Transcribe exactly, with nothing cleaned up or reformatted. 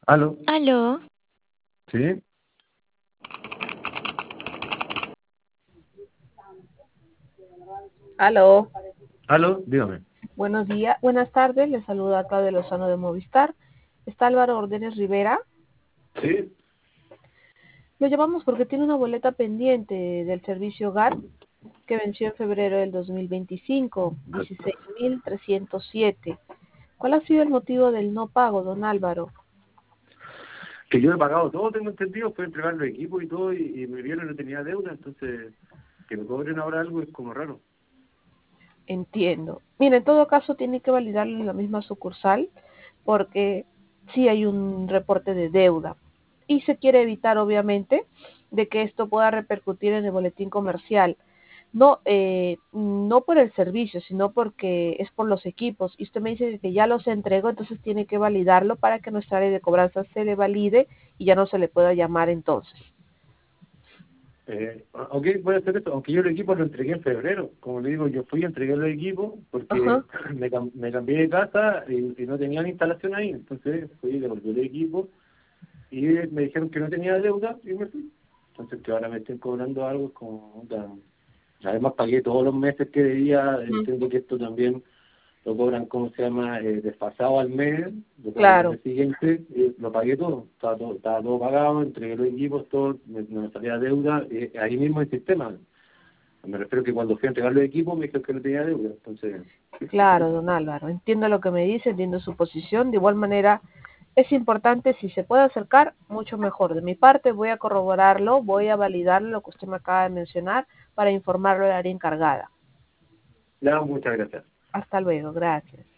Aló, Aló, sí, Aló, aló, dígame. buenos días, buenas tardes, les saluda acá de Lozano de Movistar. Está Álvaro Ordenes Rivera. Sí, Lo llamamos porque tiene una boleta pendiente del servicio G A T que venció en febrero del dos mil veinticinco, dieciséis mil trescientos siete. ¿Cuál ha sido el motivo del no pago, don Álvaro? que yo he pagado todo, tengo entendido, fue entregar los equipos y todo, y, y me vieron y no tenía deuda, entonces que me cobren ahora algo es como raro. Entiendo. Mira, en todo caso tiene que validarlo en la misma sucursal porque sí hay un reporte de deuda y se quiere evitar obviamente de que esto pueda repercutir en el boletín comercial. No, eh, no por el servicio, sino porque es por los equipos. Y usted me dice que ya los entregó, entonces tiene que validarlo para que nuestra ley de cobranza se le valide y ya no se le pueda llamar entonces. Eh, ok, voy a hacer esto, aunque yo el equipo lo entregué en febrero, como le digo, yo fui y entregué los equipos porque Ajá. me, cam- me cambié de casa y, y no tenían instalación ahí, entonces fui y devolví el equipo y me dijeron que no tenía deuda y me fui. Entonces que ahora me estén cobrando algo es como... puta, además pagué todos los meses que debía, Ujú. entiendo que esto también lo cobran, ¿cómo se llama?, eh, desfasado al mes, lo cobran al Claro. mes siguiente, eh, lo pagué todo, estaba todo, estaba todo pagado, entregué los equipos, todo, me, me salía deuda, eh, ahí mismo el sistema. Me refiero que cuando fui a entregar los equipos me dijeron que no tenía deuda, entonces, Claro, don Álvaro, entiendo lo que me dice, entiendo su posición. De igual manera, es importante, si se puede acercar, mucho mejor. De mi parte, voy a corroborarlo, voy a validarlo, lo que usted me acaba de mencionar, para informarlo al área encargada. ya, muchas gracias. Hasta luego, gracias.